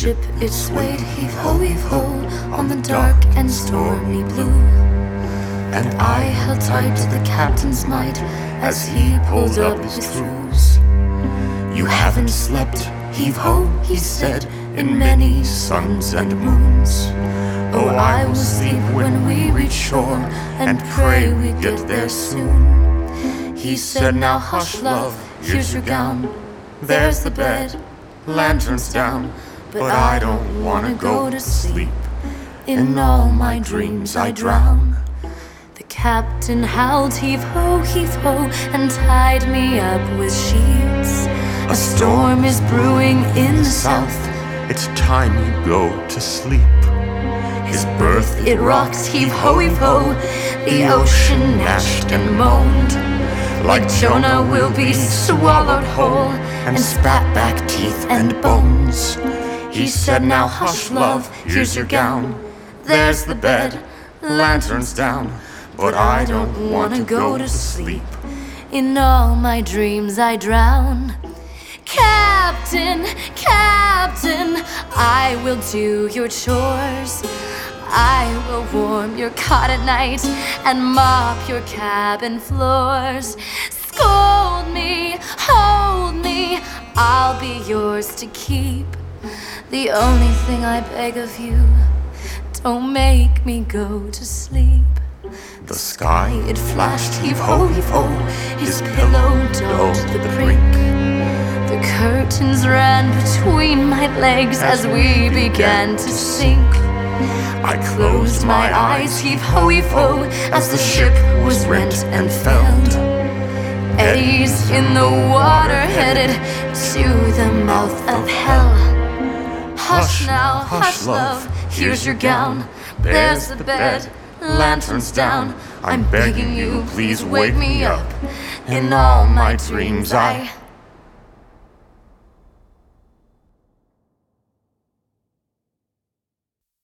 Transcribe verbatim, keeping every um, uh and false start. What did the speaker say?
ship it swayed, heave-ho, heave-ho, on the dark and stormy blue. And I held tight to the captain's might as he pulled up his screws. You haven't slept, heave-ho, he said, in many suns and moons. Oh, I will sleep when we reach shore, and pray we get there soon. He said, now hush, love, here's your gown, there's the bed, lanterns down, but I don't wanna go to sleep. In all my dreams I drown. The captain howled heave-ho, heave-ho, and tied me up with sheets. A storm is brewing in the south, it's time you go to sleep. his berth it rocked, heave-ho, heave-ho, the ocean gnashed and moaned. Like Jonah will be swallowed whole, and spat back teeth and bones. He said, now hush, love, here's your gown, there's the bed, lanterns down, but I don't wanna go to sleep. In all my dreams I drown. Captain, Captain, I will do your chores. I will warm your cot at night and mop your cabin floors. Scold me, hold me, I'll be yours to keep. The only thing I beg of you, don't make me go to sleep. The sky, it flashed, heave-ho, heave-ho, his pillow dulled the brink. The curtains ran between my legs as we began to sink. I closed my eyes, heave-ho, heave-ho, as the ship was rent and felled. Eddies in the water headed to the mouth of hell. Hush now, hush love, here's your gown, there's the bed, lanterns down. I'm begging you, please wake me up. In all my dreams I